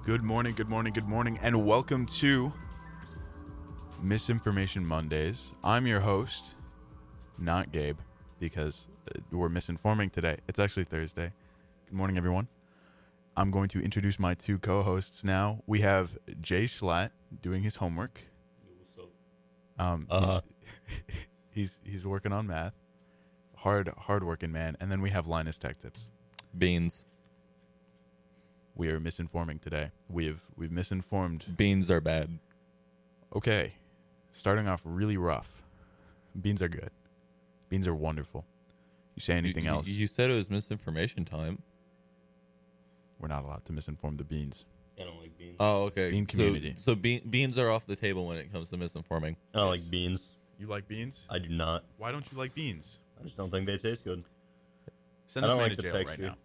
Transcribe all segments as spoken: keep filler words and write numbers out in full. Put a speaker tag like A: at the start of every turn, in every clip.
A: Good morning, good morning, good morning, and welcome to Misinformation Mondays. I'm your host, not Gabe, because we're misinforming today. It's actually Thursday. Good morning, everyone. I'm going to introduce my two co-hosts now. We have Jay Schlatt doing his homework.
B: What's up?
A: Um,
B: Uh-huh.
A: he's, he's he's working on math. Hard, hard-working man. And then we have Linus Tech Tips.
C: Beans.
A: We are misinforming today. We've we've misinformed.
C: Beans are bad.
A: Okay, starting off really rough. Beans are good. Beans are wonderful. You say anything
C: you,
A: else,
C: You said it was misinformation time.
A: we're not allowed to misinform the beans.
B: I don't like beans.
C: Oh, okay.
A: Bean
C: So-
A: community.
C: So, be- beans are off the table when it comes to misinforming.
B: I don't like beans.
A: You like beans?
B: I do not.
A: Why don't you like beans?
B: I just don't think they taste good.
A: Send
B: I
A: this
B: don't
A: man
B: like
A: to
B: the
A: jail right
B: texture.
A: now.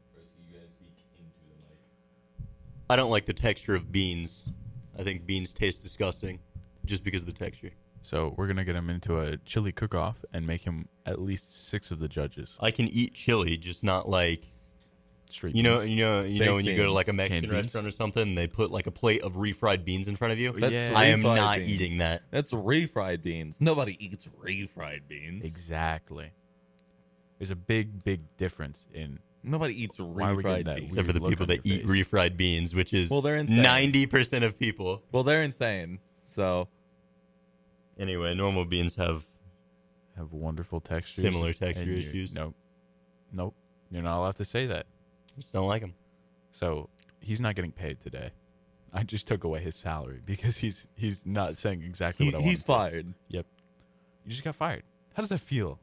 B: I don't like the texture of beans. I think beans taste disgusting just because of the texture.
A: So we're gonna get him into a chili cook-off and make him at least six of the judges.
B: I can eat chili, just not like
A: Straight
B: you know,
A: beans.
B: you know, you know
C: Baked
B: when you go to
C: beans,
B: like a
A: canned
B: Mexican
A: beans.
B: restaurant or something, and they put like a plate of refried beans in front of you.
C: That's
A: Yeah.
B: I am
C: refried
B: not
C: beans.
B: eating that.
C: That's refried beans. Nobody eats refried beans.
A: Exactly. There's a big, big difference in.
C: Nobody eats
A: Why are we getting
C: refried
A: that
C: beans.
B: Except for the
A: look
B: people
A: on
B: that
A: your
B: eat
A: face.
B: refried beans, which is
C: Well, they're insane.
B: ninety percent of people.
C: Well, they're insane. So,
B: Anyway, normal beans have
A: Have wonderful textures.
B: Similar texture
A: and you-
B: issues.
A: Nope. Nope. You're not allowed to say that.
B: just don't like them.
A: So he's not getting paid today. I just took away his salary because he's he's not saying exactly
C: he,
A: what I want.
C: he's fired.
A: Yep. You just got fired. How does that feel?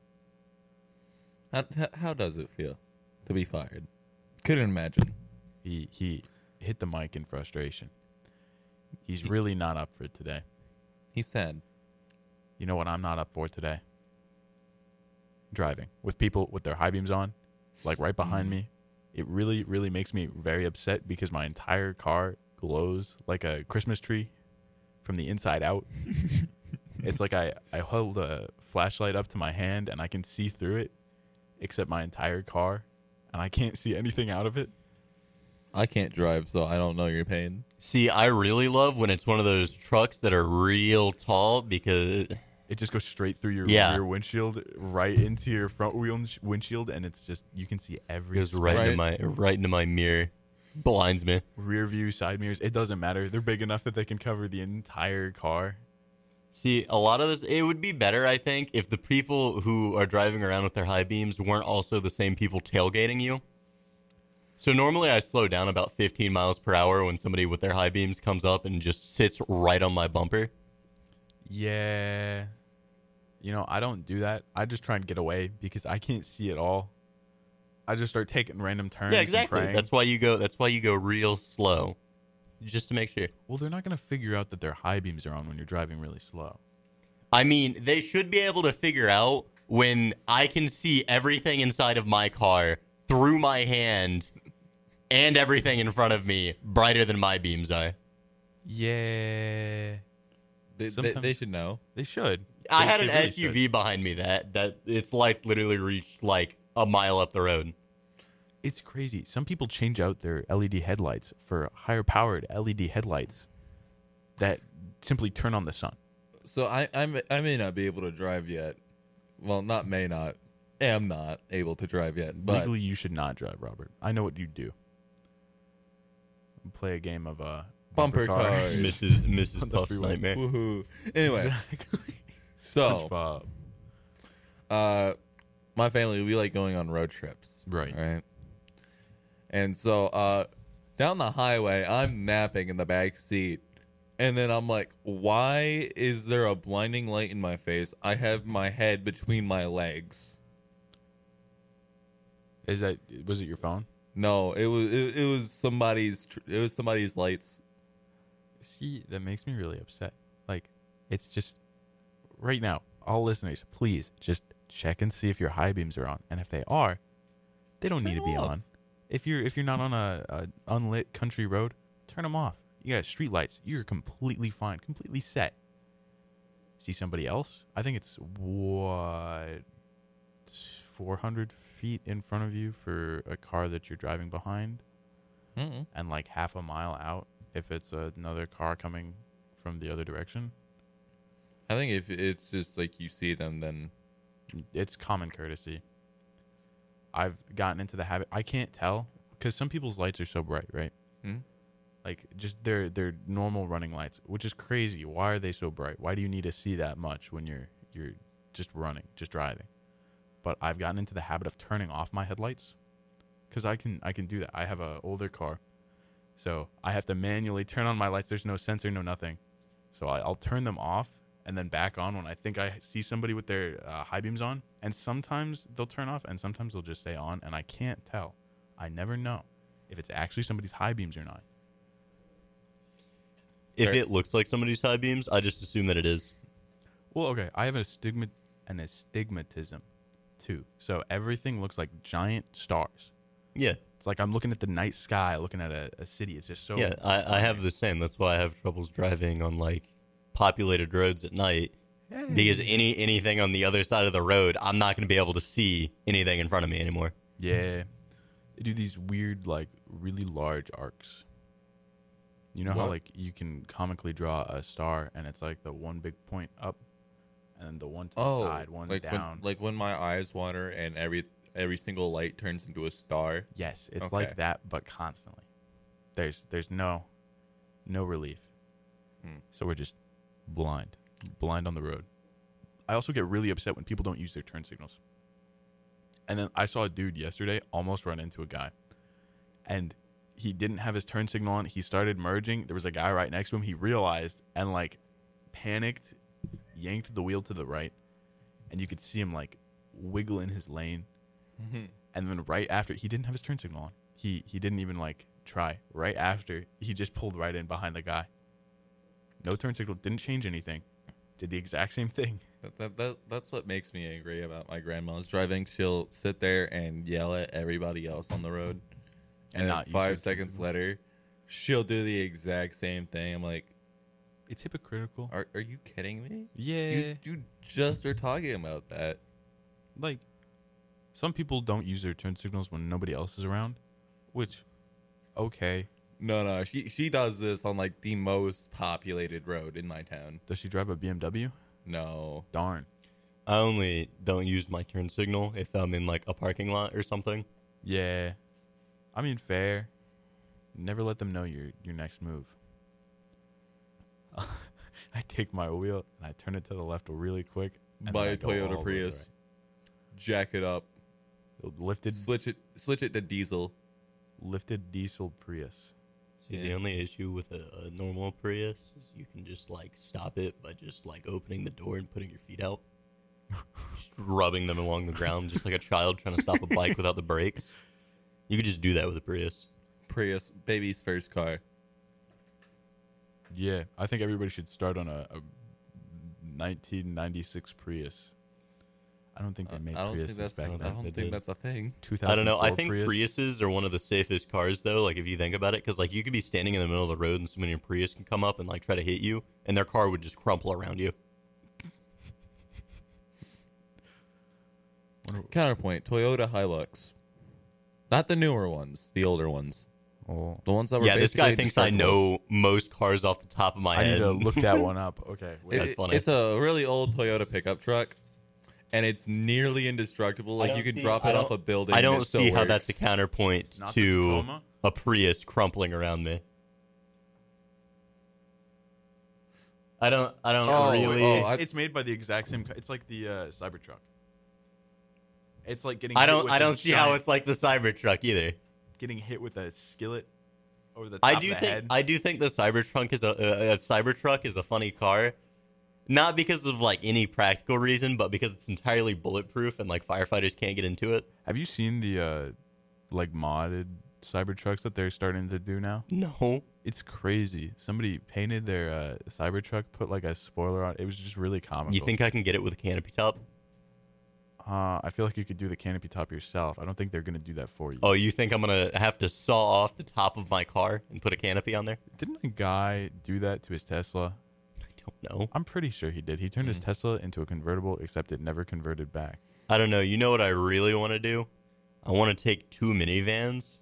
C: How, how, how does it feel to be fired? Couldn't imagine.
A: He he hit the mic in frustration. He's really not up for it today.
C: He's sad.
A: You know what I'm not up for today? Driving with people with their high beams on, like right behind me. It really, really makes me very upset because my entire car glows like a Christmas tree from the inside out. It's like I, I hold a flashlight up to my hand and I can see through it, except my entire car, and I can't see anything out of it.
C: I can't drive, so I don't know your pain.
B: See, I really love when it's one of those trucks that are real tall because
A: It just goes straight through your
B: Yeah.
A: rear windshield, right into your front wheel windshield, and it's just, you can see
B: it
A: every
B: goes right, into my right into my mirror, blinds me.
A: rear view, side mirrors. It doesn't matter. They're big enough that they can cover the entire car.
B: See, a lot of this, it would be better, I think, if the people who are driving around with their high beams weren't also the same people tailgating you. So normally I slow down about fifteen miles per hour when somebody with their high beams comes up and just sits right on my bumper.
A: Yeah. You know, I don't do that. I just try and get away because I can't see it all. I just start taking random turns.
B: Yeah,
A: and
B: exactly.
A: praying.
B: That's why you go. That's why you go real slow, just to make sure.
A: Well, they're not going to figure out that their high beams are on when you're driving really slow.
B: I mean, they should be able to figure out when I can see everything inside of my car through my hand and everything in front of me brighter than my beams are.
A: Yeah.
C: They, they,
A: Sometimes-
C: they should know.
A: They should.
B: I
A: They-
B: had
A: they
B: an
A: really
B: S U
A: should.
B: V behind me that that its lights literally reached like a mile up the road.
A: It's crazy. Some people change out their L E D headlights for higher powered L E D headlights that simply turn on the sun.
C: So I I may, I may not be able to drive yet. Well, not may not. Am not able to drive yet. But
A: Legally, you should not drive, Robert. I know what you do. Play a game of uh,
C: Bumper cars.
B: Missus Missus
A: On the
B: Puff's
A: freeway.
B: nightmare.
C: woohoo. Anyway,
A: Exactly.
C: so
A: SpongeBob.
C: uh, my family, we like going on road trips.
A: Right.
C: Right. And so uh, down the highway, I'm napping in the back seat. And then I'm like, why is there a blinding light in my face? I have my head between my legs.
A: Is that was it your phone?
C: No, it was it, it was somebody's tr- it was somebody's lights.
A: See, that makes me really upset. Like, it's just right now, all listeners, please just check and see if your high beams are on, and if they are, they don't
C: Turn
A: need to be
C: them off.
A: on. If you're if you're not on a, a unlit country road, turn them off. You got street lights. You're completely fine, completely set. See somebody else? I think it's what four hundred feet in front of you for a car that you're driving behind.
C: Mm-mm.
A: and like half a mile out if it's another car coming from the other direction.
C: I think if it's just like you see them, then
A: It's common courtesy. I've gotten into the habit. I can't tell because some people's lights are so bright, right?
C: Hmm?
A: Like just their their normal running lights, which is crazy. Why are they so bright? Why do you need to see that much when you're you're just running, just driving? But I've gotten into the habit of turning off my headlights because I can I can do that. I have a older car, so I have to manually turn on my lights. There's no sensor, no nothing. So I, I'll turn them off and then back on when I think I see somebody with their uh, high beams on. And sometimes they'll turn off and sometimes they'll just stay on. And I can't tell. I never know if it's actually somebody's high beams or not.
B: If
C: Fair.
B: it looks like somebody's high beams, I just assume that it is.
A: Well, okay. I have a stigma, an astigmatism too. So everything looks like giant stars.
B: Yeah.
A: It's like I'm looking at the night sky, looking at a, a city. It's just so.
B: Yeah, I, I have the same. That's why I have troubles driving on like populated roads at night. Because any anything on the other side of the road, I'm not going to be able to see anything in front of me anymore.
A: Yeah. They do these weird, like, really large arcs. You know how,
C: What?
A: like, you can comically draw a star, and it's like the one big point up, and the one to the
C: oh,
A: side, one
C: like
A: down.
C: when like when my eyes water and every every single light turns into a star.
A: Yes, it's
C: Okay.
A: like that, but constantly. There's there's no no relief.
C: Hmm.
A: So we're just blind, blind on the road. I also get really upset when people don't use their turn signals. And then I saw a dude yesterday almost run into a guy, and he didn't have his turn signal on. He started merging. There was a guy right next to him. He realized and like panicked, yanked the wheel to the right, and you could see him like wiggle in his lane. And then right after, he didn't have his turn signal on. He he didn't even like try. Right after, he just pulled right in behind the guy. No turn signal, didn't change anything. Did the exact same thing.
C: That, that, that that's what makes me angry about my grandma's driving. She'll sit there and yell at everybody else on the road,
A: And
C: and,
A: not
C: then
A: use her
C: five
A: turn
C: seconds
A: signals.
C: later, she'll do the exact same thing. I'm like,
A: It's hypocritical.
C: are are you kidding me?
A: Yeah.
C: You you just were talking about that.
A: Like, some people don't use their turn signals when nobody else is around, which, okay.
C: No, no, she she does this on like the most populated road in my town.
A: Does she drive a B M W?
C: No,
A: Darn.
B: I only don't use my turn signal if I'm in like a parking lot or something.
A: Yeah. I mean, fair. Never let them know your your next move. I take my wheel and I turn it to the left really quick. and
C: buy
A: then
C: a
A: I go all
C: Toyota
A: the way
C: Prius, jack it up,
A: right. Lifted,
C: switch it switch it to diesel.
A: lifted diesel Prius.
B: See,
C: Yeah.
B: the only issue with a, a normal Prius is you can just like stop it by just like opening the door and putting your feet out, just rubbing them along the ground, just like a child trying to stop a bike without the brakes. You could just do that with a Prius.
C: Prius, baby's first car.
A: Yeah, I think everybody should start on a, a nineteen ninety-six Prius. I don't think they
C: Uh,
A: made
C: I don't
A: Priuses
C: think that's
A: back
C: I
B: then.
A: then.
C: don't
B: They
C: think
B: did.
C: that's a thing.
B: I don't know. I
A: two thousand four
B: think
A: Prius.
B: Priuses are one of the safest cars, though. Like if you think about it, because like you could be standing in the middle of the road and somebody in a Prius can come up and like try to hit you, and their car would just crumple around you.
C: Counterpoint: Toyota Hilux, not the newer ones, the older ones,
A: Oh,
C: the ones that were.
B: Yeah, this guy
C: basically
B: thinks I
C: indestructible.
B: know most cars off the top of my
A: I need
B: head.
A: to look that one up. Okay. wait.
B: That's
C: It-
B: funny.
C: It's a really old Toyota pickup truck, and it's nearly indestructible. Like
B: don't
C: you could
B: see-
C: drop
B: I
C: it off
B: don't-
C: a building.
B: I
C: and
B: don't
C: it still
B: see how
C: works.
B: that's a counterpoint
A: Not the
B: to
A: Tacoma?
B: a Prius crumpling around me. I don't. I don't
C: Oh,
B: really.
C: oh,
A: it's,
C: I-
A: it's made by the exact same. co- It's like the uh, Cybertruck. It's like getting.
B: I
A: hit
B: don't.
A: with
B: I don't
A: this
B: see how
A: giant-
B: it's like the Cybertruck either.
A: getting hit with a skillet over the top
B: I
A: of
B: do
A: the
B: think.
A: head.
B: I do think the Cybertruck is a, a, a Cybertruck is a funny car, not because of like any practical reason, but because it's entirely bulletproof and like firefighters can't get into it.
A: Have you seen the uh, like modded Cybertrucks that they're starting to do now?
B: No.
A: It's crazy. Somebody painted their uh, Cybertruck, put like a spoiler on. It was just really comical.
B: You think I can get it with a canopy top?
A: Uh, I feel like you could do the canopy top yourself. I don't think they're gonna do that for you.
B: Oh, you think I'm gonna have to saw off the top of my car and put a canopy on there?
A: Didn't a guy do that to his Tesla?
B: I don't know.
A: I'm pretty sure he did. He turned his
C: Mm.
A: Tesla into a convertible, except it never converted back.
B: I don't know. You know what I really want to do? I want to take two minivans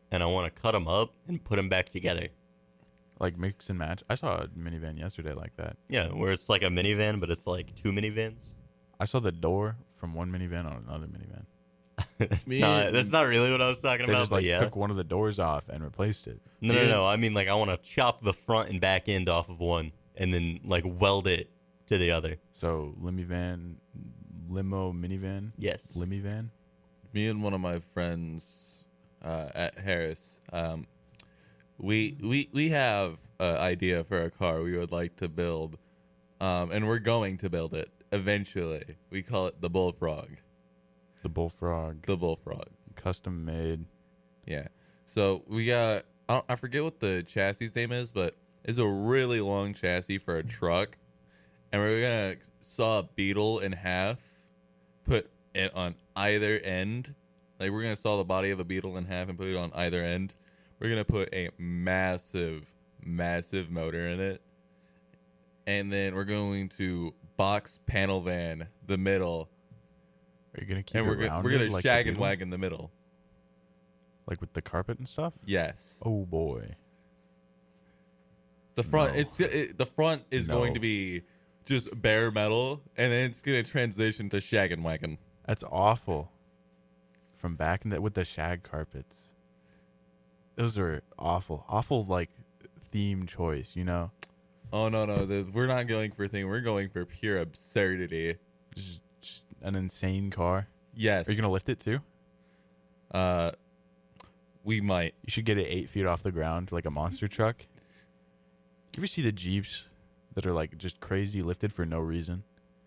B: and I want to cut them up and put them back together.
A: Like mix and match. I saw a minivan yesterday like that.
B: Yeah, where it's like a minivan, but it's like two minivans.
A: I saw the door from one minivan on another minivan.
B: that's
C: Me
B: not
C: and-
B: that's not really what I was talking
A: They
B: about,
A: just
B: but
A: like
B: yeah.
A: took one of the doors off and replaced it.
B: No, no,
C: Yeah.
B: no. I mean, like, I want to chop the front and back end off of one and then, like, weld it to the other.
A: So limivan, limo minivan,
B: Yes.
A: limivan.
C: Me and one of my friends uh, at Harris, um, we we we have an idea for a car we would like to build, um, and we're going to build it eventually. We call it the Bullfrog.
A: The Bullfrog,
C: The Bullfrog.
A: custom made.
C: Yeah. So we got I, don't, I forget what the chassis name is, but it's a really long chassis for a truck, and we're gonna saw a Beetle in half, put it on either end. Like we're gonna saw the body of a Beetle in half and put it on either end. We're gonna put a massive, massive motor in it, and then we're going to box panel van the middle,
A: Are you gonna keep
C: and
A: it
C: we're gonna, we're
A: rounded
C: gonna
A: like the
C: shag and
A: Beetle?
C: wagon the middle.
A: like with the carpet and stuff.
C: Yes.
A: Oh boy,
C: The front,
A: No.
C: it's it, the front is
A: No.
C: going to be just bare metal, and then it's going to transition to shag and wagon.
A: that's awful. From back in the with the shag carpets, those are awful, awful like theme choice. You know,
C: Oh no, no, the, we're not going for a thing. We're going for pure absurdity.
A: just, just an insane car.
C: Yes.
A: Are you gonna lift it too?
C: Uh, we might.
A: You should get it eight feet off the ground, like a monster truck. You ever see the Jeeps that are like just crazy lifted for no reason?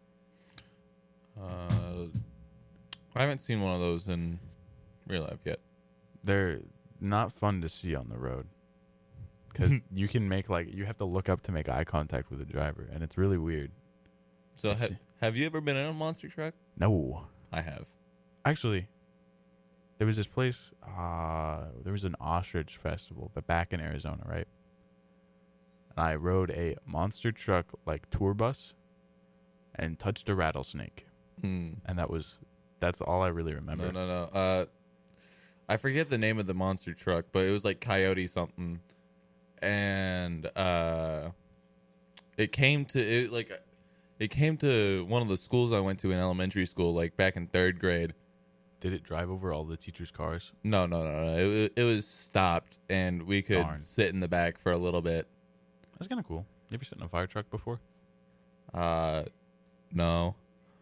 C: Uh, I haven't seen one of those in real life yet.
A: They're not fun to see on the road because you can make like you have to look up to make eye contact with the driver, and it's really weird.
C: So
A: Let's
C: ha-
A: see.
C: have you ever been in a monster truck?
A: No,
C: I have.
A: actually, there was this place. Uh, there was an ostrich festival, but back in Arizona, right? And I rode a monster truck like tour bus, and touched a rattlesnake,
C: Hmm.
A: and that was that's all I really remember.
C: No, no, no. Uh, I forget the name of the monster truck, but it was like Coyote something, and uh, it came to it like it came to one of the schools I went to in elementary school, like back in third grade.
A: Did it drive over all the teachers' cars?
C: No, no, no, no. It, wa- it was stopped, and we could
A: Darn.
C: sit in the back for a little bit.
A: That's kind of cool. You ever sit in a fire truck before?
C: Uh, no.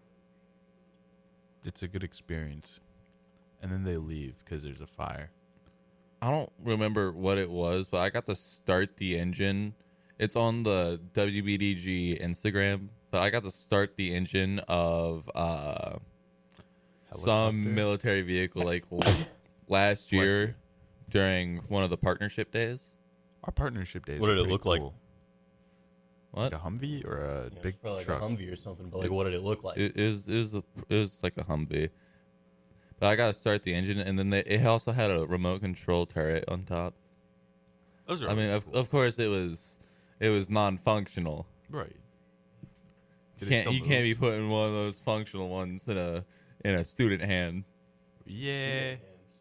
A: It's a good experience. And then they leave because there's a fire.
C: I don't remember what it was, but I got to start the engine. It's on the W B D G Instagram, but I got to start the engine of uh, some
A: Helicopter?
C: military vehicle like l- last year during one of the partnership days.
A: Our partnership days.
B: What
A: are
B: did it
A: pretty
B: look like?
A: cool.
C: What?
A: Like a Humvee or a
B: Yeah,
A: big
B: it's probably
A: truck?
B: like a Humvee or something, but like, what did it look like?
C: It is it was a, it was like a Humvee, but I got to start the engine, and then they, it also had a remote control turret on top.
A: Those are.
C: I mean,
A: always
C: of,
A: cool.
C: of course, it was it was non-functional.
A: right.
C: You
A: Did it
C: can't
A: still
C: you can't
A: move?
C: be putting one of those functional ones in a in a student hand.
A: Yeah.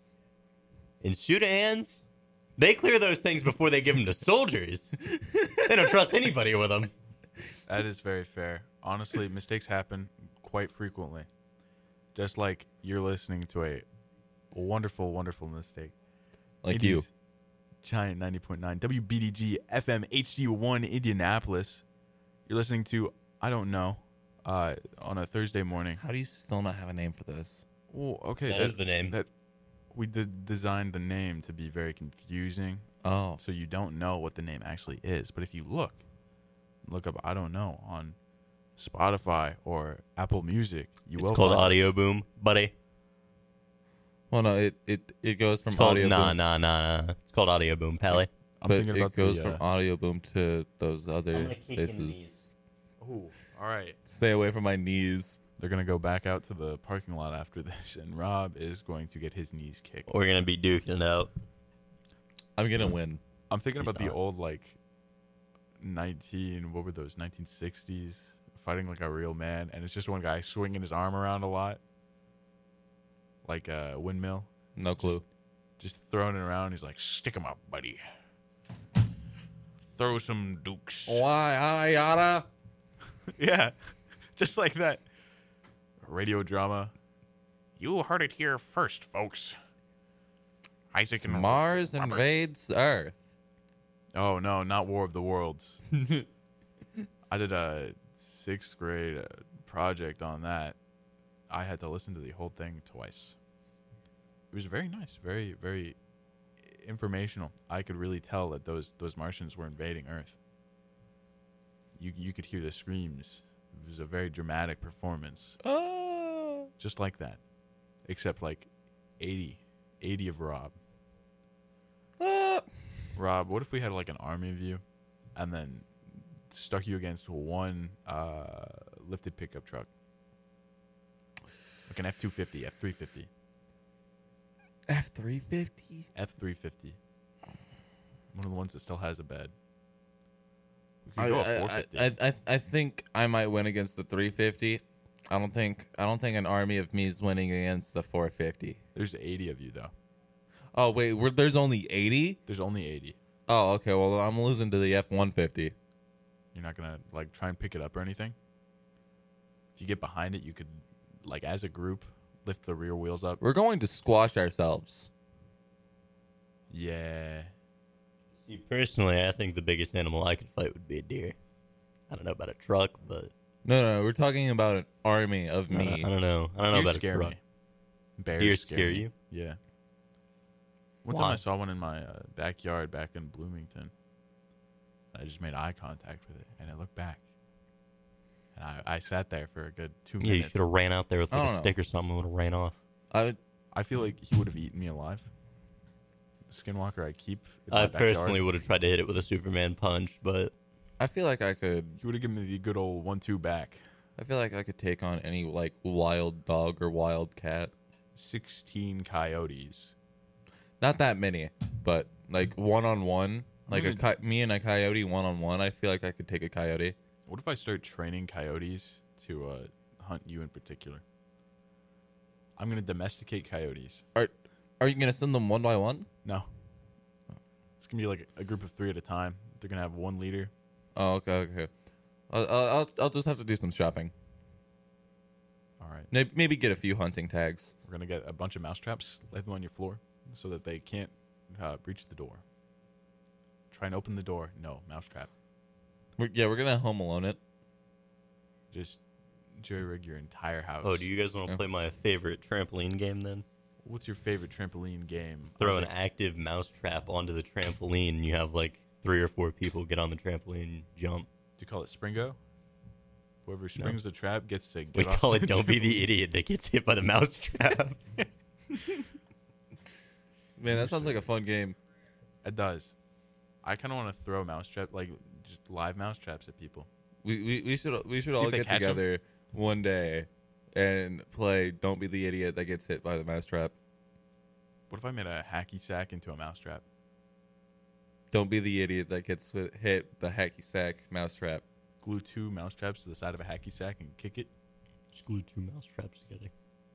B: In shoot hands, they clear those things before they give them to soldiers. They don't trust anybody with them.
A: That is very fair. Honestly, mistakes happen quite frequently. Just like you're listening to a wonderful, wonderful mistake.
C: Like you.
A: Indy's Giant ninety point nine W B D G F M H D one Indianapolis. You're listening to I don't know uh, on a Thursday morning.
C: How do you still not have a name for this?
A: Well, okay,
B: That is the name.
A: That we did designed the name to be very confusing,
C: Oh,
A: so you don't know what the name actually is. But if you look, look up I don't know on Spotify or Apple Music, you
B: It's
A: will
B: called
A: find
B: Audio
A: us.
B: Boom, buddy.
C: well, no, it it, it goes from
B: It's called
C: audio
B: nah,
C: boom,
B: nah, nah, nah. It's called Audio Boom, Pally.
A: I'm
C: but
A: thinking
C: it
A: about
C: goes
A: the,
C: from
A: uh,
C: audio boom to those other places.
A: Ooh, all right.
C: Stay away from my knees.
A: They're gonna go back out to the parking lot after this, and Rob is going to get his knees kicked.
B: We're gonna be duking it out.
C: I'm gonna win.
A: I'm thinking
B: He's
A: about the
B: not.
A: old like nineteen what were those nineteen sixties fighting like a real man, and it's just one guy swinging his arm around a lot, like a windmill.
C: No clue.
A: just throwing it around. He's like, "Stick 'em up, buddy. Throw some dukes."
C: Why, I yada?
A: Yeah, just like that. Radio drama. You heard it here first, folks. Isaac and
C: Mars
A: Robert.
C: invades Earth.
A: Oh no, not War of the Worlds. I did a sixth grade uh, project on that. I had to listen to the whole thing twice. It was very nice, very very informational. I could really tell that those those Martians were invading Earth. You you could hear the screams. It was a very dramatic performance,
C: Oh.
A: just like that, except like eighty, eighty of Rob.
C: Ah.
A: Rob, what if we had like an army of you, and then stuck you against one uh, lifted pickup truck, like an F two fifty, F three fifty,
C: F three fifty?
A: F three fifty, one of the ones that still has a bed. We could
C: I,
A: go
C: I,
A: a four
C: I,
A: fifty.
C: I, I, I think I might win against the three fifty. I don't think I don't think an army of me is winning against the four fifty.
A: There's eighty of you though.
C: Oh wait, we're, there's only eighty?
A: There's only eighty.
C: Oh, okay. Well, I'm losing to the F one fifty.
A: You're not gonna like try and pick it up or anything. If you get behind it, you could, like as a group, lift the rear wheels up.
C: We're going to squash ourselves.
A: Yeah.
B: See, personally, I think the biggest animal I could fight would be a deer. I don't know about a truck, but
C: No, no, we're talking about an army of
B: I don't,
C: me.
B: I don't know. I don't know
A: Deer
B: about a
A: scare
B: truck.
A: me. Bears
B: Deer
A: scare,
B: scare
A: me.
B: you?
A: Yeah. One
B: Why?
A: time I saw one in my uh, backyard back in Bloomington. I just made eye contact with it, and it looked back. And I, I sat there for a good two
B: Yeah, you
A: minutes.
B: should have ran out there with
C: I
B: like
C: don't
B: a
C: know.
B: stick or something and would have ran off.
C: I would,
A: I feel like he would have eaten me alive. The skinwalker I keep in my
B: I
A: backyard,
B: personally would have tried to hit it with a Superman punch, but
C: I feel like I could.
A: he would have given me the good old one-two back.
C: I feel like I could take on any like wild dog or wild cat.
A: Sixteen coyotes.
C: Not that many, but like one on one, like a
A: gonna-
C: co- me and a coyote one on one. I feel like I could take a coyote.
A: What if I start training coyotes to uh, hunt you in particular? I'm gonna domesticate coyotes.
C: Are Are you gonna send them one by one?
A: No, it's gonna be like a group of three at a time. They're gonna have one leader.
C: Oh, okay, okay. I'll I'll, I'll just have to do some shopping.
A: All right,
C: Maybe, maybe get a few hunting tags.
A: we're gonna get a bunch of mousetraps, lay them on your floor, so that they can't uh, breach the door. Try and open the door. No, mousetrap.
C: We're, yeah, we're gonna Home Alone it.
A: Just jury rig your entire house.
B: oh, do you guys want to
C: Yeah.
B: play my favorite trampoline game then?
A: What's your favorite trampoline game?
B: Throw an
A: Isaac?
B: active mousetrap onto the trampoline and you have like three or four people get on the trampoline and jump.
A: Do you call it Springo? Whoever springs the trap gets to get
B: We
A: off
B: call
A: the
B: it don't be the idiot that gets hit by the mousetrap.
C: Man, that sounds like a fun game.
A: It does. I kind of want to throw mousetrap, like just live mousetraps at people.
C: We we, we should we should
A: See
C: all
A: if they
C: get
A: catch 'em?
C: together one day and play Don't Be the Idiot That Gets Hit by the Mousetrap.
A: What if I made a hacky sack into a mousetrap?
C: Don't be the idiot that gets hit with the hacky sack mousetrap.
A: Glue two mousetraps to the side of a hacky sack and kick it.
B: Just glue two mousetraps together.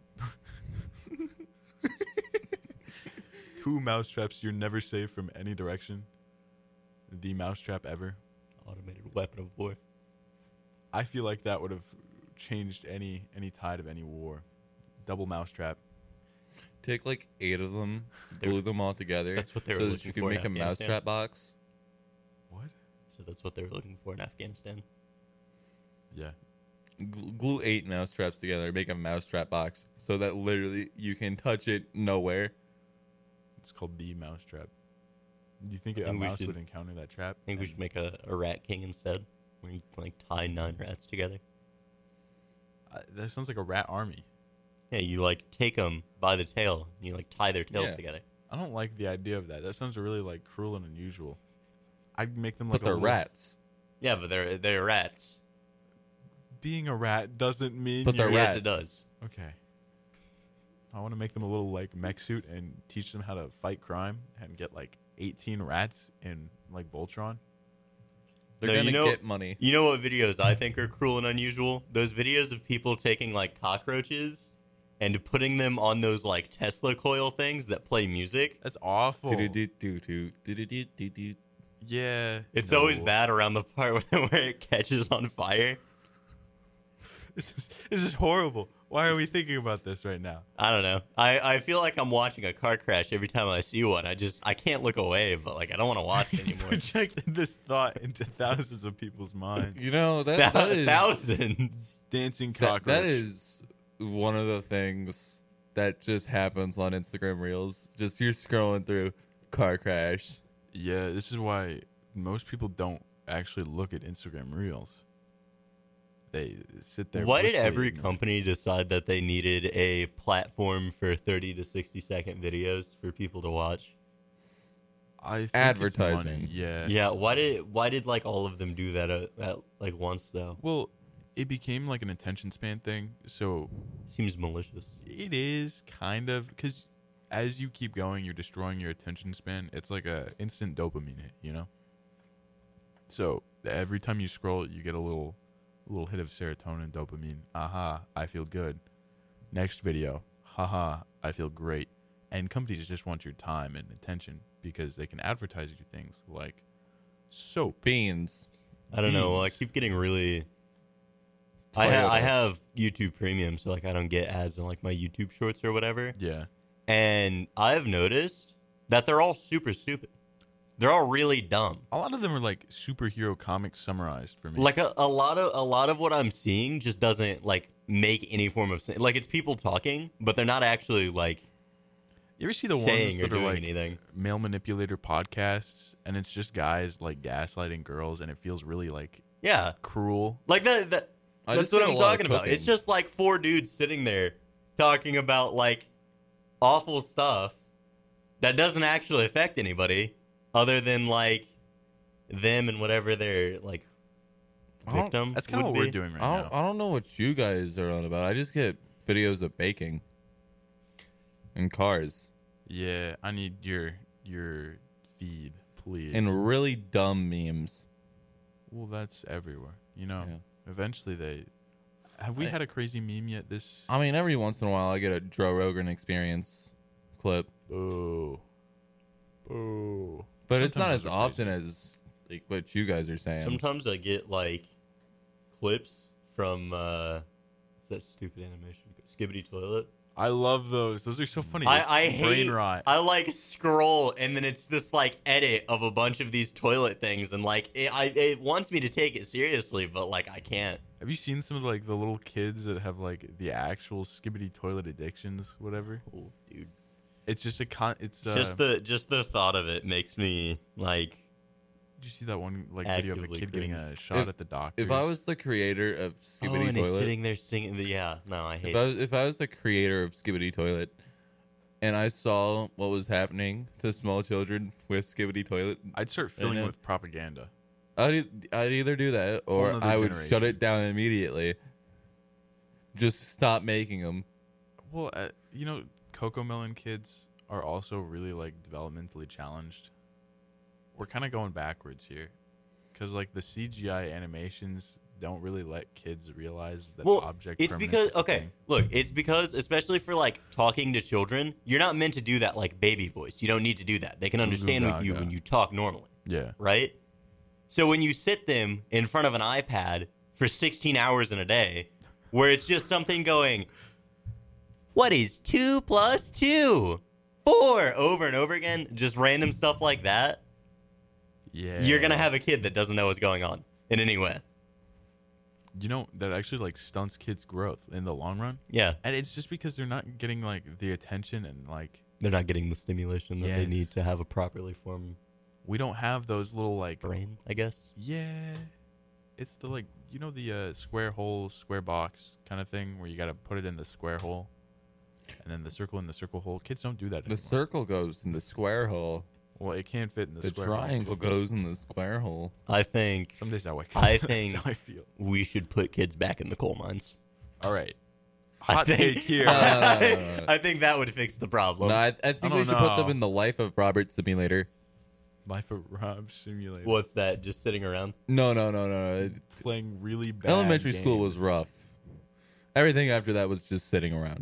A: Two mousetraps you're never safe from any direction. The mousetrap ever.
B: Automated weapon of war.
A: I feel like that would have changed any any tide of any war. Double mousetrap.
C: Take like eight of them,
B: They're-
C: glue them all together.
B: that's what they were
C: so that
B: looking
C: you can
B: for in
C: make a
B: Afghanistan.
C: mousetrap box.
A: What?
B: So that's what they were looking for in Afghanistan.
A: Yeah.
C: Gl- glue eight mousetraps together, make a mousetrap box, so that literally you can touch it nowhere.
A: It's called the mousetrap. Do you think
B: I
A: a
B: think we
A: mouse
B: should-
A: would encounter that trap?
B: I think we
A: And-
B: should make a, a rat king instead, where you like tie nine rats together.
A: Uh, that sounds like a rat army.
B: Yeah, you like take them by the tail, and you like tie their tails
C: Yeah.
B: together.
A: I don't like the idea of that. That sounds really like cruel and unusual. I'd make them like
C: But they're
A: a little-
C: rats.
B: Yeah, but they're they're rats.
A: Being a rat doesn't mean
C: But they're
A: you're-
B: Yes,
C: rats.
B: it does.
A: Okay. I want to make them a little like mech suit and teach them how to fight crime and get like eighteen rats in like Voltron.
C: They're
B: No,
C: gonna
B: you know-
C: get money.
B: You know what videos I think are cruel and unusual? Those videos of people taking like cockroaches and putting them on those like Tesla coil things that play music.
A: That's awful.
C: Do-do-do-do-do-do-do-do-do.
A: Yeah.
B: It's
A: no.
B: always bad around the part where, where it catches on fire.
A: This is this is horrible. Why are we thinking about this right now?
B: I don't know. I, I feel like I'm watching a car crash every time I see one. I just I can't look away, but like I don't want to watch it anymore.
A: Projected this thought into thousands of people's minds.
C: You know that, that is
B: Thousands.
A: Dancing
C: that,
A: cockroach.
C: that is one of the things that just happens on Instagram Reels. Just you're scrolling through car crash.
A: Yeah, this is why most people don't actually look at Instagram Reels. They sit there.
B: Why did
A: blissfully
B: every
A: ignoring-
B: company decide that they needed a platform for thirty to sixty second videos for people to watch?
A: I think
C: Advertising.
A: It's money. Yeah.
B: Yeah, why did why did like all of them do that at, at like once though?
A: Well, it became like an attention span thing. So
B: Seems malicious.
A: it is kind of because as you keep going, you're destroying your attention span. It's like a instant dopamine hit, you know. So every time you scroll, you get a little, little hit of serotonin, dopamine. Aha, I feel good. Next video, haha, I feel great. And companies just want your time and attention because they can advertise you things like soap.
C: Beans.
B: I don't know. I
A: Beans.
B: keep getting really. I ha-
C: Toilet.
B: I have YouTube Premium, so like I don't get ads on like my YouTube Shorts or whatever.
A: Yeah.
B: And I've noticed that they're all super stupid. They're all really dumb.
A: A lot of them are like superhero comics summarized for me.
B: Like a, a lot of a lot of what I'm seeing just doesn't like make any form of sense. Like it's people talking, but they're not actually like
A: you ever see the
B: saying
A: ones
B: or
A: that are
B: doing
A: like
B: anything.
A: male manipulator podcasts and it's just guys like gaslighting girls and it feels really like
B: Yeah,
A: cruel.
B: like that. that
C: I
B: that's
C: just
B: what
C: get a
B: I'm
C: lot of
B: talking about.
C: cooking.
B: It's just like four dudes sitting there talking about like awful stuff that doesn't actually affect anybody other than like them and whatever their like
C: I don't-
B: victim.
A: That's kind of
B: would
A: what we're
B: be.
A: doing right
C: I don't,
A: now.
C: I don't know what you guys are on about. I just get videos of baking and cars
A: Yeah, I need your your feed, please.
C: and really dumb memes.
A: well, that's everywhere. You know,
C: Yeah.
A: eventually they. Have we
C: I-
A: had a crazy meme yet? This.
C: I mean, every once in a while I get a Joe Rogan Experience clip,
A: Boo. Boo.
C: but it's not
A: Sometimes
C: as
A: those are
C: often as like what you guys are saying.
B: Sometimes I get like clips from uh what's that stupid animation? Skibbity Toilet.
A: I love those. Those are so funny.
B: I,
A: It's
B: I
A: brain
B: hate
A: rot.
B: I like scroll and then it's this like edit of a bunch of these toilet things and like it, I, it wants me to take it seriously but like I can't.
A: Have you seen some of like the little kids that have like the actual skibbity toilet addictions, whatever?
B: Oh, dude.
A: It's just a con. It's uh,
B: Just the just the thought of it makes me like
A: Did you see that one like video of a
B: actively
A: kid getting
B: cringe.
A: a shot
C: If-
A: at the doctor?
C: If I was the creator of
B: oh,
C: Skibbity
B: and he's
C: Toilet,
B: sitting there singing the yeah no I hate
C: if I
B: it.
C: was, if I was the creator of Skibbity Toilet, and I saw what was happening to small children with Skibbity Toilet,
A: I'd start filling
C: know.
A: with propaganda.
C: I'd e- I'd either do that or
A: Whole nother
C: I would
A: generation.
C: shut it down immediately. Just stop making them.
A: Well, uh, you know, Coco Melon kids are also really like developmentally challenged. We're kind of going backwards here, because like the C G I animations don't really let kids realize that
B: Well,
A: object.
B: it's
A: permanence
B: because
A: is a
B: okay,
A: thing.
B: look, it's because especially for like talking to children, you're not meant to do that like baby voice. You don't need to do that. They can understand with you
A: gaga.
B: when you talk normally,
A: Yeah,
B: right? So when you sit them in front of an iPad for sixteen hours in a day, where it's just something going, what is two plus two? Four over and over again, just random stuff like that.
A: yeah.
B: You're gonna have a kid that doesn't know what's going on in any way.
A: You know that actually like stunts kids' growth in the long run,
B: Yeah,
A: and it's just because they're not getting like the attention and like
B: they're not getting the stimulation that they
A: Yes.
B: need to have a properly formed
A: we don't have those little like
B: brain, I guess.
A: Yeah, it's the like you know the uh, square hole, square box kind of thing where you got to put it in the square hole, and then the circle in the circle hole. Kids don't do that
C: The
A: anymore.
C: circle goes in the square hole.
A: Well, it can't fit in the,
C: The
A: square hole.
C: triangle goes in the square hole.
B: I think
A: Some days I wake up.
B: I
A: That's
B: think-
A: how I feel.
B: we should put kids back in the coal mines.
A: All right,
B: I
A: hot
B: think-
A: take here.
C: Uh,
B: I think that would fix the problem.
C: No, I, I think
A: I
C: we
A: don't
C: should put them
A: know.
C: in the Life of Robert simulator.
A: Life of Rob simulator.
B: What's that? Just sitting around?
C: No, no, no, no.
A: Playing really bad.
C: Elementary school was
A: games.
C: rough. Everything after that was just sitting around.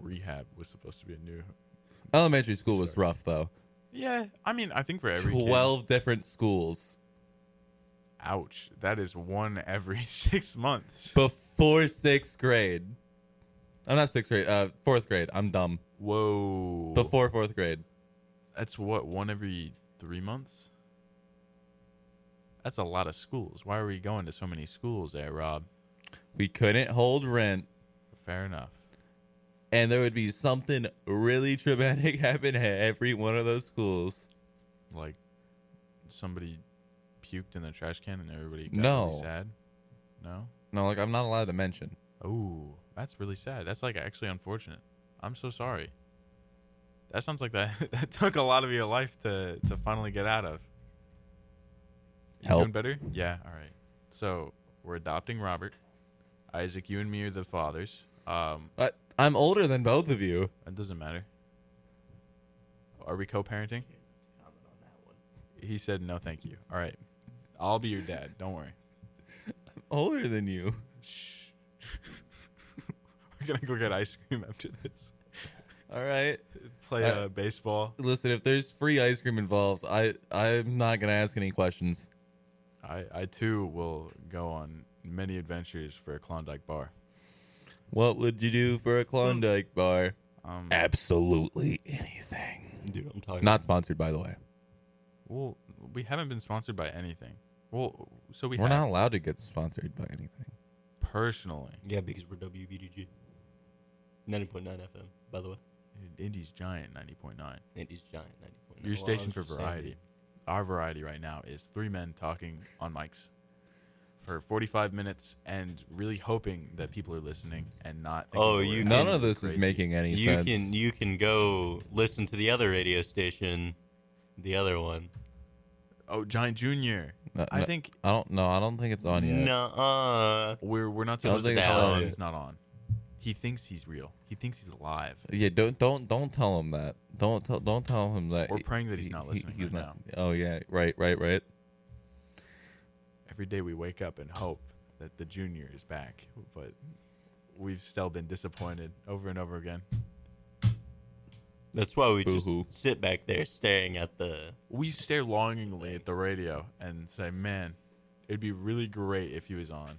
A: rehab was supposed to be a new.
C: Elementary school was
A: Sorry.
C: rough though.
A: Yeah, I mean, I think for every kid-
C: Twelve different schools
A: ouch, that is one every six months.
C: before sixth grade. I'm not sixth grade. Uh, fourth grade. I'm dumb.
A: Whoa,
C: Before fourth grade.
A: that's what one every three months. That's a lot of schools. Why are we going to so many schools there, Rob?
C: We couldn't hold rent,
A: Fair enough.
C: and there would be something really traumatic happen at every one of those schools.
A: Like somebody puked in the trash can and everybody got
C: No.
A: really sad. No.
C: No, like I'm not allowed to mention.
A: Oh, that's really sad. That's like actually unfortunate. I'm so sorry. That sounds like that that took a lot of your life to to finally get out of. You
C: Help.
A: doing better? Yeah, all right. So we're adopting Robert. Isaac, you and me are the fathers. Um,
C: I, I'm older than both of you.
A: it doesn't matter. Are we co-parenting? He said no, thank you. All right, I'll be your dad. Don't worry.
C: Older than you.
A: Shh. We're gonna go get ice cream after this.
C: All right.
A: Play
C: Uh,
A: uh, baseball.
C: Listen, if there's free ice cream involved, I I'm not gonna ask any questions.
A: I, I too will go on many adventures for a Klondike bar.
C: What would you do for a Klondike bar?
A: Um,
C: Absolutely anything.
B: Dude, I'm talking.
C: Not sponsored, by the way.
A: well, we haven't been sponsored by anything. Well, so we
C: We're
A: have
C: not allowed to get sponsored by anything.
A: personally.
B: Yeah, because we're W B D G. ninety point nine F M, by the way.
A: Indy's Giant ninety point nine.
B: Indy's Giant ninety point nine.
A: Your station for variety. Our variety right now is three men talking on mics for forty-five minutes and really hoping that people are listening and not thinking
B: Oh,
A: that
B: you
A: we're
C: None
A: absolutely
C: of this
A: crazy.
C: is making any
B: You
C: sense.
B: can you can go listen to the other radio station, the other one.
A: Oh, Giant Junior.
C: No,
A: I
C: no,
A: think
C: I don't know. I don't think it's on yet.
B: Nuh-uh.
A: we're we're not
C: I don't
A: supposed
C: think
A: to
C: it's
A: tell
C: on
A: him
C: yet.
A: it's not on. He thinks he's real. He thinks he's alive.
C: Yeah, don't don't don't tell him that. Don't tell don't tell him that.
A: We're praying that he's not
C: he-
A: listening
C: he's
A: right
C: not. Oh yeah, right, right, right.
A: Every day we wake up and hope that the junior is back, but we've still been disappointed over and over again.
B: That's why we
C: Boo-hoo.
B: just sit back there staring at the.
A: We stare longingly at the radio and say, man, it'd be really great if he was on.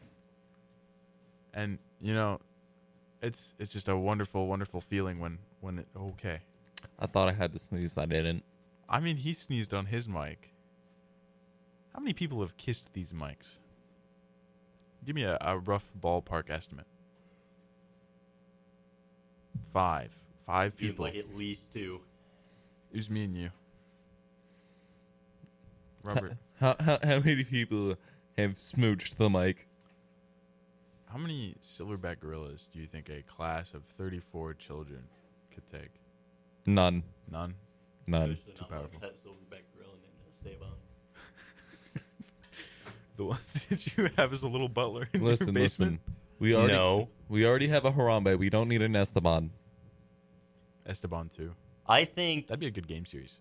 A: And, you know, it's it's just a wonderful, wonderful feeling when, when it, okay.
C: I thought I had to sneeze. I didn't.
A: I mean, he sneezed on his mic. How many people have kissed these mics? Give me a, a rough ballpark estimate. Five. Five people.
B: Like at least two.
A: It was me and you. Robert,
C: How how how many people have smooched the mic?
A: how many silverback gorillas do you think a class of thirty-four children could take?
C: None.
A: None?
C: None.
A: Too powerful.
B: Pet silverback gorilla named Esteban.
A: The one that you have as a little butler in
C: Listen,
A: your basement?
C: listen. We already
B: No.
C: we already have a Harambe. We don't need an Esteban.
A: Esteban two.
B: I think
A: That'd be a good game series.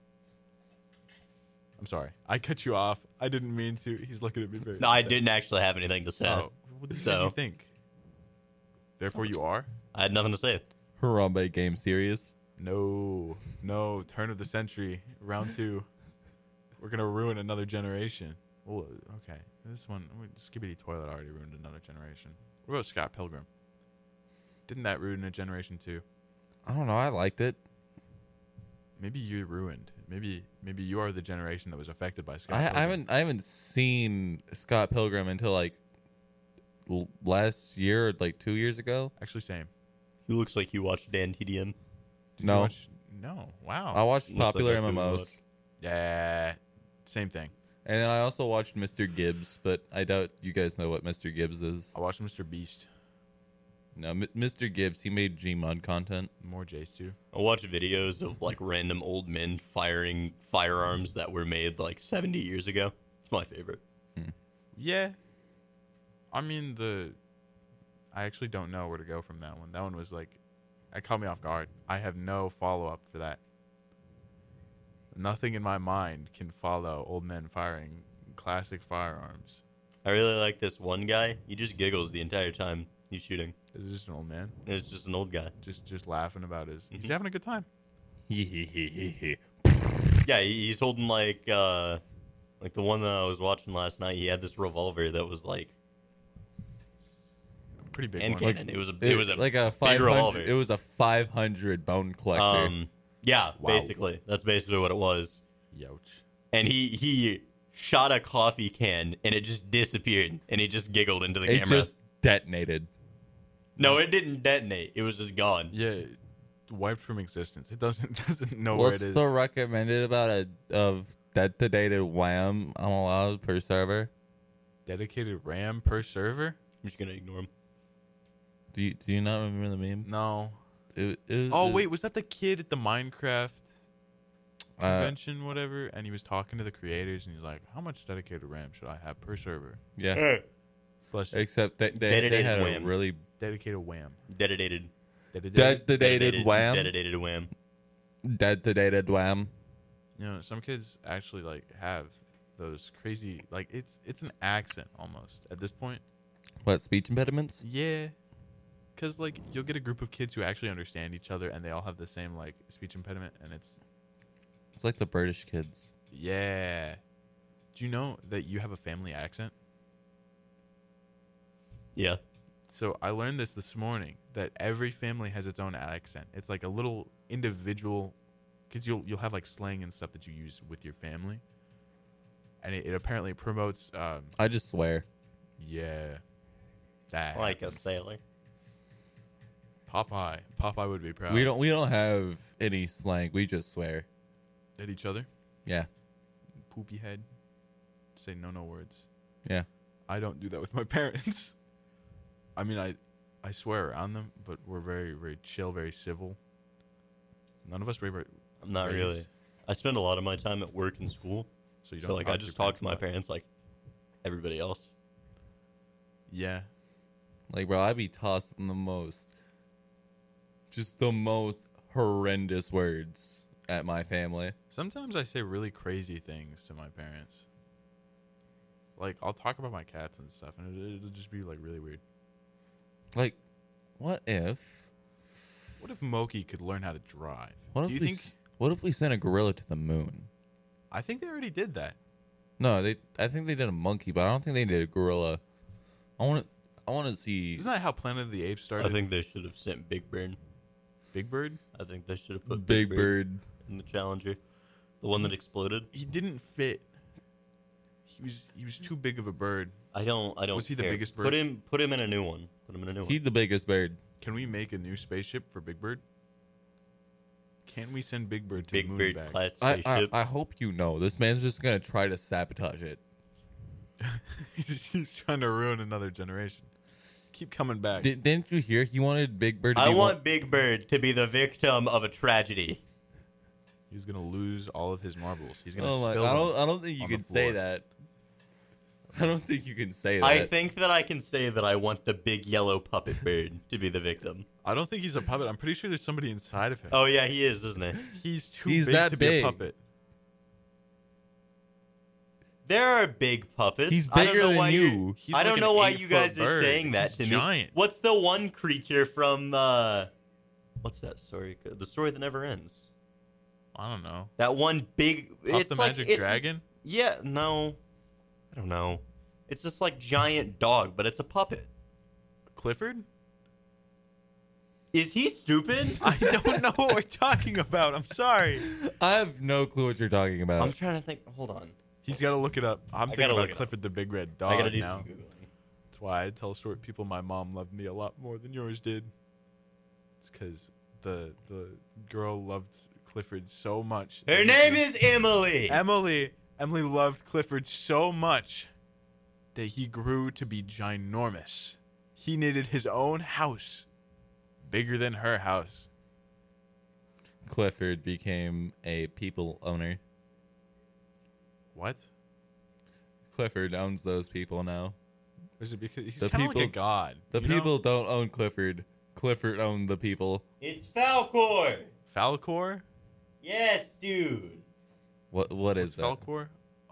A: I'm sorry. I cut you off. I didn't mean to. He's looking at me very
B: no, I
A: upset.
B: didn't actually have anything to say.
A: Oh, what did
B: So-
A: you think? Therefore you are?
B: I had nothing to say.
C: Harambe game series.
A: No. No. Turn of the century. Round two. We're going to ruin another generation. Well, okay. This one, Skibidi Toilet already ruined another generation. What about Scott Pilgrim? Didn't that ruin a generation too?
C: I don't know. I liked it.
A: Maybe you ruined. Maybe maybe you are the generation that was affected by Scott
C: I,
A: Pilgrim.
C: I haven't I haven't seen Scott Pilgrim until like l- last year, like two years ago.
A: Actually, same.
B: He looks like you watched Dan T D M.
A: Did you
C: No.
A: watch- No. Wow.
C: I watched
B: Looks like
C: popular
B: that's what we
C: M M
B: watched.
C: Os,
A: Yeah. Same thing.
C: and then I also watched Mister Gibbs, but I doubt you guys know what Mister Gibbs is.
A: I watched Mister Beast.
C: No, M- Mister Gibbs, he made Gmod content.
A: More Jace too.
B: I watch videos of like random old men firing firearms that were made like seventy years ago. It's my favorite.
A: Yeah. I mean the. I actually don't know where to go from that one. That one was like, it caught me off guard. I have no follow up for that. Nothing in my mind can follow old men firing classic firearms.
B: I really like this one guy. He just giggles the entire time. he's shooting.
A: This is just an old man,
B: It's just an old guy.
A: just just laughing about his. He's
B: Mhm.
A: having a good time.
B: Yeah, he- he's holding like uh like the one that I was watching last night. He had this revolver that was like
A: A pretty big
B: and
A: one.
B: cannon. It was a it was a
C: like a
B: big
C: five
B: revolver.
C: hundred. It was a five hundred bone collector.
B: Um, yeah,
A: Wow.
B: basically that's basically what it was.
A: Youch.
B: And he he shot a coffee can and it just disappeared and he just giggled into the
C: it
B: camera.
C: just detonated.
B: No, it didn't detonate. It was just gone.
A: Yeah, it wiped from existence. It doesn't doesn't know
C: What's
A: where it is.
C: the recommended about a of detonated wham I'm allowed per server?
A: Dedicated RAM per server?
B: I'm just gonna ignore him.
C: Do you do you not remember the meme?
A: No.
C: It, it,
A: Oh
C: it-
A: wait, was that the kid at the Minecraft
C: uh,
A: convention, whatever? And he was talking to the creators, and he's like, "How much dedicated RAM should I have per server?"
C: yeah.
A: Bless you.
C: Except they they, they
B: Detonated
C: had a
B: wham.
C: really
A: Dedicated wham.
B: Detonated.
A: Dedicated.
C: detonated wham.
B: Detonated wham.
C: Detonated wham.
A: You know, some kids actually like have those crazy, like it's it's an accent almost at this point.
C: What, speech impediments?
A: Yeah, because like you'll get a group of kids who actually understand each other, and they all have the same like speech impediment, and it's
C: It's like the British kids.
A: yeah. Do you know that you have a family accent?
B: Yeah.
A: So I learned this this morning that every family has its own accent. It's like a little individual, because you'll you'll have like slang and stuff that you use with your family, and it, it apparently promotes. Um,
C: I just swear.
A: yeah, that
B: Like a
A: happens.
B: sailor.
A: Popeye. Popeye would be proud.
C: We don't we don't have any slang. We just swear.
A: at each other.
C: Yeah.
A: Poopy head. Say no no words.
C: Yeah.
A: I don't do that with my parents. I mean, I I swear around them, but we're very very chill, very civil. None of us were very.
B: I'm not
A: raised,
B: really. I spend a lot of my time at work and school.
A: So you don't.
B: So like
A: talk
B: I
A: to
B: just
A: your
B: talk to my
A: a lot.
B: parents like everybody else.
A: Yeah.
C: Like, bro, I be tossing the most, just the most horrendous words at my family.
A: Sometimes I say really crazy things to my parents. Like, I'll talk about my cats and stuff, and it, it'll just be, like, really weird.
C: Like, what if?
A: What if Moki could learn how to drive?
C: What
A: Do
C: if
A: you
C: we?
A: think...
C: s- What if we sent a gorilla to the moon?
A: I think they already did that.
C: No, they. I think they did a monkey, but I don't think they did a gorilla. I want to. I want to see.
A: Isn't that how Planet of the Apes started?
B: I think they should have sent Big Bird.
A: Big Bird?
B: I think they should have put
C: Big Bird.
B: in the Challenger, the one that exploded.
A: He didn't fit. He was he was too big of a bird.
B: I don't. I don't.
A: Was he the
B: care.
A: biggest bird?
B: Put him. Put him in a new one. Put him in a new one.
C: He's the biggest bird.
A: Can we make a new spaceship for Big Bird? Can't we send Big Bird to
B: Big
A: the moon
B: Bird
A: back?
B: class
C: I, I
B: spaceship.
C: I hope you know this man's just gonna try to sabotage it.
A: he's, just- he's trying to ruin another generation. Keep coming back.
C: Did, didn't you hear he wanted Big Bird? To
B: I
C: be
B: want
C: one-
B: Big Bird to be the victim of a tragedy.
A: He's gonna lose all of his marbles. He's gonna
C: Oh my! I
A: spill them.
C: don't. I don't think you
A: on the
C: can say
A: floor.
C: that. I don't think you can say that.
B: I think that I can say that I want the big yellow puppet bird to be the victim.
A: I don't think he's a puppet. I'm pretty sure there's somebody inside of him.
B: Oh yeah, he is, isn't he?
A: He's too
C: He's
A: big
C: that
A: to be
C: big.
A: a puppet.
B: There are big puppets.
C: He's
B: I don't
C: bigger
B: know
C: than
B: why
C: you.
B: you're-
A: He's
B: I
A: like
B: don't
A: an
B: know why you
A: eight-foot
B: guys are
A: bird.
B: saying that
A: He's
B: to me.
A: giant.
B: What's the one creature from uh what's that story? The story that never ends.
A: I don't know.
B: That one big
A: Puff
B: it's
A: the
B: like,
A: Magic
B: it's
A: Dragon?
B: This, yeah, no. I don't know. It's this like giant dog, but it's a puppet.
A: Clifford?
B: Is he stupid?
A: I don't know what we're talking about. I'm sorry.
C: I have no clue what you're talking about.
B: I'm trying to think. Hold on.
A: He's got to look it up. I'm
B: I
A: thinking
B: gotta
A: about
B: look it up.
A: Clifford the Big Red
B: I gotta
A: Dog
B: do
A: now.
B: some googling.
A: That's why I tell short people my mom loved me a lot more than yours did. It's because the the girl loved Clifford so much.
B: Her
A: that he
B: name
A: grew-
B: is Emily.
A: Emily. Emily loved Clifford so much that he grew to be ginormous. He needed his own house, bigger than her house.
C: Clifford became a people owner.
A: What?
C: Clifford owns those people now.
A: Is it because he's
C: The
A: kind of like a
C: people-
A: god?
C: The
A: you know?
C: people don't own Clifford. Clifford owned the people.
B: It's Falcor.
A: Falcor.
B: Yes, dude.
C: What? What
A: What's
C: is that?
A: Falcor?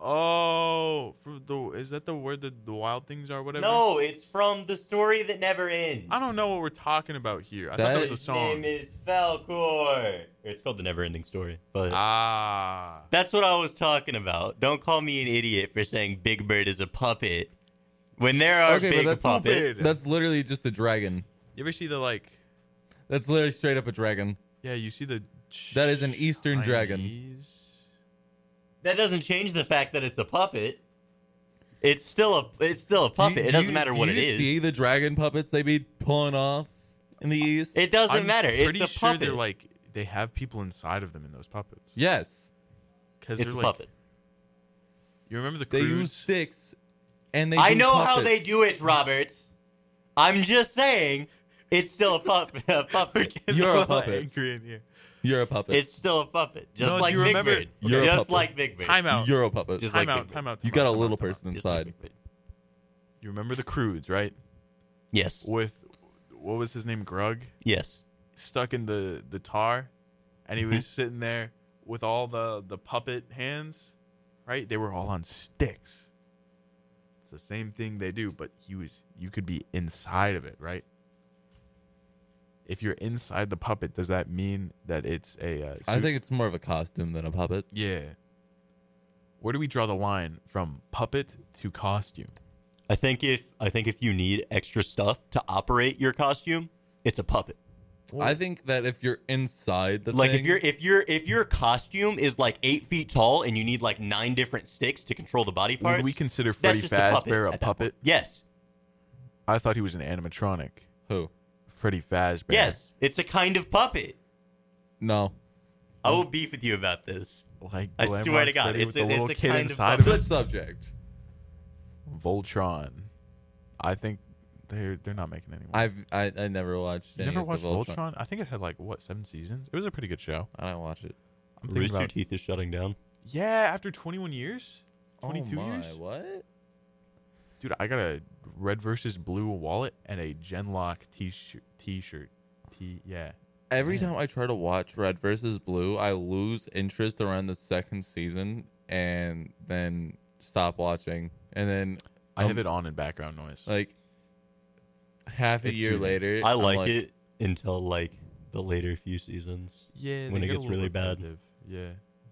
A: Oh, for the is that the word that the wild things are? Whatever.
B: No, it's from The Story That Never Ends.
A: I don't know what we're talking about here. I
C: That
A: thought that was a
B: His
A: song.
B: name is Falcor. It's called The Never Ending Story. But
A: Ah.
B: that's what I was talking about. Don't call me an idiot for saying Big Bird is a puppet. When there are
C: Okay, but
B: big
C: that's
B: puppets.
A: stupid.
C: That's literally just a dragon.
A: You ever see the like?
C: That's literally straight up a dragon.
A: Yeah, you see the.
C: That is an Eastern dragon.
A: Chinese-
B: That doesn't change the fact that it's a puppet. It's still a it's still a puppet.
C: Do you-
B: it
C: do
B: doesn't
C: you-
B: matter what
C: do
B: it
C: you
B: is.
C: See the dragon puppets they be pulling off in the East?
B: It doesn't
A: I'm
B: matter.
A: Pretty
B: It's a
A: sure
B: puppet.
A: they're like they have people inside of them in those puppets.
C: Yes.
A: Because
B: it's
A: they're
B: a
A: like,
B: puppet.
A: You remember the
C: They
A: cruise?
C: use sticks and they
B: I
C: do
B: know how they
C: puppets.
B: do it, Robert. I'm just saying, it's still a puppet. A puppet.
C: You're a
A: little
C: puppet.
A: angry in here.
C: You're a puppet.
B: It's still a puppet, just
A: No,
B: like
A: do you
B: Big
A: remember-
B: Bird.
C: You're a
B: just
C: puppet.
B: like Big Bird.
A: Time out.
C: You're a puppet.
B: Just
A: Time
B: like
A: out.
B: Big
A: Time
B: Bird.
A: out. Time
C: you got
A: out,
C: a
A: time
C: little
A: out, time out.
C: person
B: Just like
C: inside.
B: Big Bird.
A: You remember the Croods, right?
B: Yes.
A: With what was his name? Grug,
B: Yes.
A: stuck in the the tar, and he
B: Mm-hmm.
A: was sitting there with all the the puppet hands, right? They were all on sticks. It's the same thing they do, but he was. You could be inside of it, right? If you're inside the puppet, does that mean that it's a? Uh,
C: I
A: suit?
C: think it's more of a costume than a puppet.
A: Yeah. Where do we draw the line from puppet to costume?
B: I think if I think if you need extra stuff to operate your costume, it's a puppet.
C: I think that if you're inside the
B: Like
C: thing,
B: if your if your if your costume is like eight feet tall and you need like nine different sticks to control the body parts,
A: Would we consider
B: that's
A: Freddy
B: just a puppet
A: Fazbear a
B: at that
A: puppet?
B: point. Yes,
A: I thought he was an animatronic.
C: who?
A: Freddy Fazbear.
B: yes, it's a kind of puppet.
C: No.
B: I will beef with you about this.
A: Like
B: I
A: Glamrock
B: swear to God,
A: Freddy
B: it's
A: with
B: a-
A: the little
B: it's a
A: kid
B: kind of
A: inside of
B: puppet.
A: him.
C: Switch subject.
A: Voltron. I think they're they're not making any more.
C: I've I, I never watched.
A: you
C: any
A: never
C: of
A: watched
C: the
A: Voltron? I think it had like what seven seasons. It was a pretty good show.
C: I don't watch it.
A: I'm thinking
B: Rooster
A: about
B: Teeth is shutting down.
A: yeah. After twenty-one years, twenty-two
C: oh my,
A: years,
C: What?
A: dude. I got a red versus blue wallet and a Genlock t-shirt. T-shirt. T. Yeah.
C: Every
A: Man.
C: time I try to watch Red versus Blue, I lose interest around the second season and then stop watching. And then
A: I
C: um,
A: have it on in background noise.
C: like half a
A: It's
C: year
A: soothing.
C: later.
B: I
C: I'm
B: like, it until like the later few seasons.
A: Yeah,
B: when
A: they
B: it
A: get a
B: gets
A: little
B: really bad.
A: repetitive. Yeah.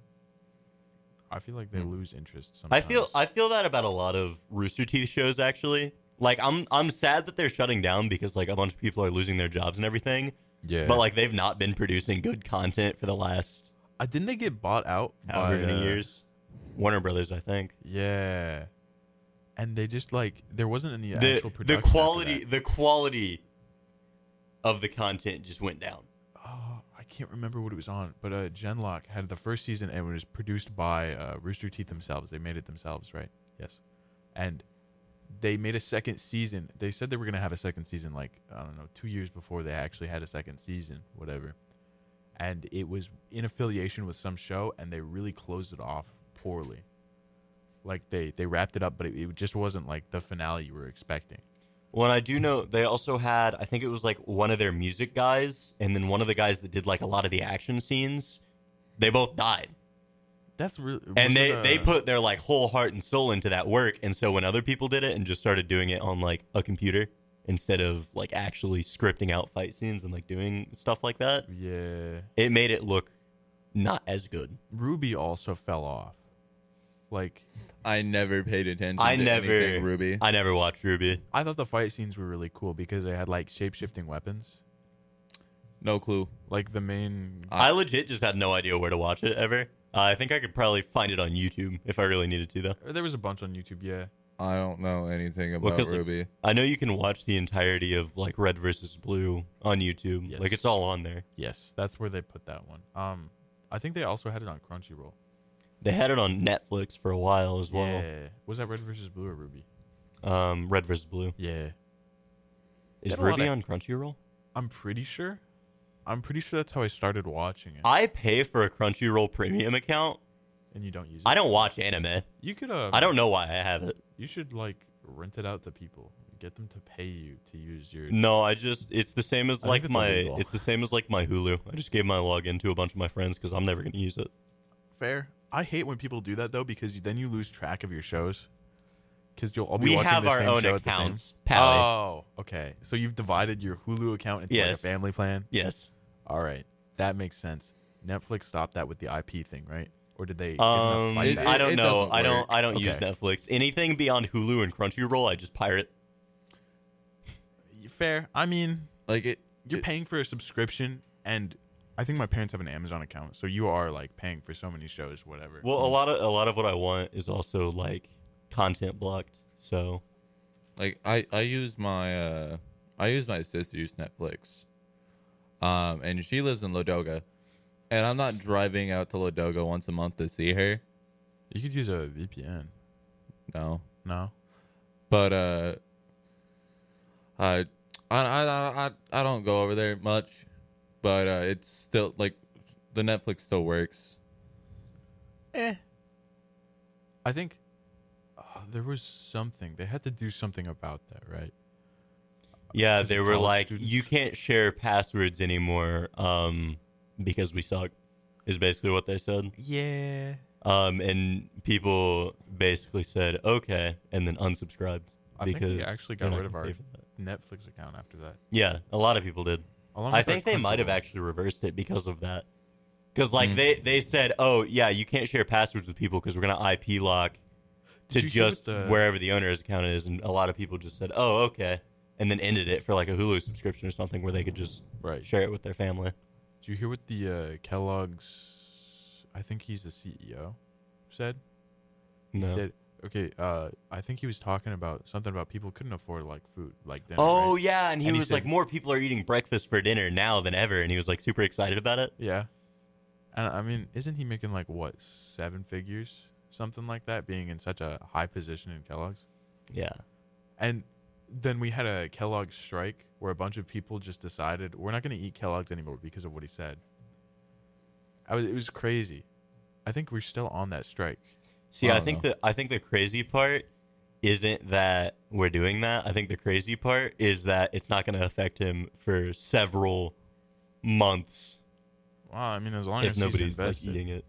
A: I feel like they
C: Hmm.
A: lose interest
B: I
A: sometimes.
B: feel I feel that about a lot of Rooster Teeth shows actually. Like I'm I'm sad that they're shutting down because like a bunch of people are losing their jobs and everything.
A: yeah.
B: But like they've not been producing good content for the last
A: uh, didn't they get bought out
B: however
A: by,
B: many
A: uh,
B: years. Warner Brothers, I think.
A: Yeah. And they just like there wasn't any
B: The
A: actual
B: the
A: production. after
B: quality
A: that.
B: the quality of the content just went down.
A: Oh, I can't remember what it was on, but uh, Genlock had the first season and it was produced by uh, Rooster Teeth themselves. They made it themselves, right? Yes. And they made a second season. They said they were going to have a second season, like, I don't know, two years before they actually had a second season, whatever. And it was in affiliation with some show, and they really closed it off poorly. Like, they, they wrapped it up, but it, it just wasn't, like, the finale you were expecting.
B: Well, and I do know they also had, I think it was like one of their music guys, and then one of the guys that did like a lot of the action scenes. They both died,
A: That's really...
B: and
A: was
B: they
A: it, uh,
B: they put their like whole heart and soul into that work. And so when other people did it and just started doing it on like a computer instead of like actually scripting out fight scenes and like doing stuff like that,
A: Yeah.
B: it made it look not as good.
A: Ruby also fell off. Like,
C: I never paid attention
B: I
C: to
B: never
C: anything Ruby.
B: I never watched Ruby.
A: I thought the fight scenes were really cool because they had like shape-shifting weapons.
C: No clue.
A: Like the main
C: I-
B: I legit just had no idea where to watch it ever. Uh, I think I could probably find it on YouTube if I really needed to, though.
A: there was a bunch on YouTube, yeah.
C: I don't know anything
B: Well,
C: about
B: 'cause, like,
C: Ruby.
B: I know you can watch the entirety of like Red versus Blue on YouTube.
A: Yes.
B: Like it's all on there.
A: Yes, that's where they put that one. Um I think they also had it on Crunchyroll.
B: They had it on Netflix for a while as well.
A: Yeah. Was that Red versus Blue or Ruby?
B: Um, Red versus Blue.
A: Yeah.
B: Is
A: Got a lot
B: Ruby
A: of-
B: on Crunchyroll?
A: I'm pretty sure. I'm pretty sure that's how I started watching it.
B: I pay for a Crunchyroll premium account.
A: and you don't use it.
B: I don't watch anime.
A: You could uh
B: I don't know why I have it.
A: You should like rent it out to people. Get them to pay you to use your
B: No, I just it's the same as
A: I
B: like
A: think it's
B: my
A: illegal.
B: it's the same as like my Hulu. I just gave my login to a bunch of my friends because I'm never gonna use it.
A: fair. I hate when people do that though, because then you lose track of your shows. Because you'll all be
B: We
A: watching
B: have
A: the
B: our
A: same
B: own
A: show at the same-
B: accounts, Pally.
A: Oh, okay. So you've divided your Hulu account into
B: Yes.
A: like a family plan.
B: Yes.
A: All right, that makes sense. Netflix stopped that with the I P thing, right? Or did they?
B: Um,
A: fight
C: it-
A: back?
B: I don't
C: it
B: know.
C: doesn't
B: I don't.
C: work.
B: I don't use
A: Okay.
B: Netflix. Anything beyond Hulu and Crunchyroll, I just pirate.
A: Fair. I mean,
C: Like it.
A: you're
C: it-
A: paying for a subscription, and I think my parents have an Amazon account, so you are like paying for so many shows, whatever.
B: Well, a lot of a lot of what I want is also like content blocked. So
C: Like I, I use my uh I use my sister's Netflix. Um and she lives in Ladoga. And I'm not driving out to Ladoga once a month to see her.
A: You could use a V P N.
C: No.
A: No.
C: But uh I I I I, I don't go over there much. But uh it's still like the Netflix still works.
A: Eh. I think uh, there was something. They had to do something about that, right?
B: yeah,
A: As a
B: they were
A: college
B: like,
A: student?
B: you can't share passwords anymore, um, because we suck. Is basically what they said.
A: Yeah.
B: Um, and people basically said okay, and then unsubscribed
A: I
B: because
A: think we actually
B: they're
A: got
B: not
A: rid of
B: gonna
A: our
B: pay for that.
A: Netflix account after that.
B: Yeah, a lot of people did.
A: Along
B: I
A: with our
B: think they might have
A: Crunchyroll.
B: actually reversed it because of that. Because like
C: Mm.
B: they they said, oh yeah, you can't share passwords with people because we're gonna I P lock to
A: Did you hear
B: just
A: what the-
B: wherever the owner's account is, and a lot of people just said, oh okay, and then ended it for like a Hulu subscription or something where they could just
A: Right.
B: share it with their family.
A: Did you hear what the uh, Kellogg's? I think he's the C E O. Said. He
B: No.
A: said, okay. Uh, I think he was talking about something about people couldn't afford like food, like dinner.
B: Oh
A: right?
B: yeah, and he
A: And he
B: was
A: said-
B: like, more people are eating breakfast for dinner now than ever, and he was like super excited about it.
A: Yeah. And I mean, isn't he making like what seven figures, something like that, being in such a high position in Kellogg's?
B: Yeah.
A: And then we had a Kellogg's strike where a bunch of people just decided we're not going to eat Kellogg's anymore because of what he said. I was, it was crazy. I think we're still on that strike.
B: See,
C: I
B: I
C: don't
B: think
C: know.
B: the I think the crazy part isn't that we're doing that. I think the crazy part is that it's not going to affect him for several months
A: Well, I mean, as long
B: if
A: as
B: nobody's
A: he's
B: like
A: invested,
B: eating it.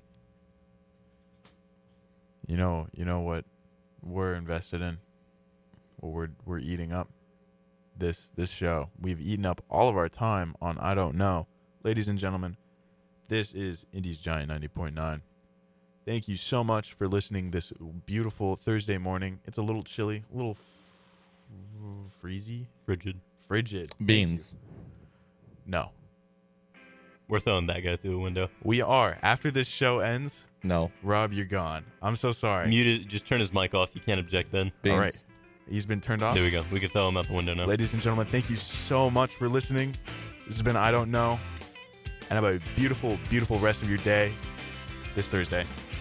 A: you know, you know what we're invested in, what we're we're eating up. This this show, we've eaten up all of our time on I Don't Know, ladies and gentlemen. This is Indies Giant ninety point nine. Thank you so much for listening this beautiful Thursday morning. It's a little chilly, a little f- freezy,
B: Frigid.
A: frigid. Thank
C: Beans.
A: you. No,
B: We're throwing that guy through the window.
A: we are. After this show ends,
C: No.
A: Rob, you're gone. I'm so sorry.
B: Mute it. Just turn his mic off. You can't object then.
C: Beans.
A: All right. He's been turned off.
B: There we go. We can throw him out the window now.
A: Ladies and gentlemen, thank you so much for listening. This has been I Don't Know. And have a beautiful, beautiful rest of your day this Thursday.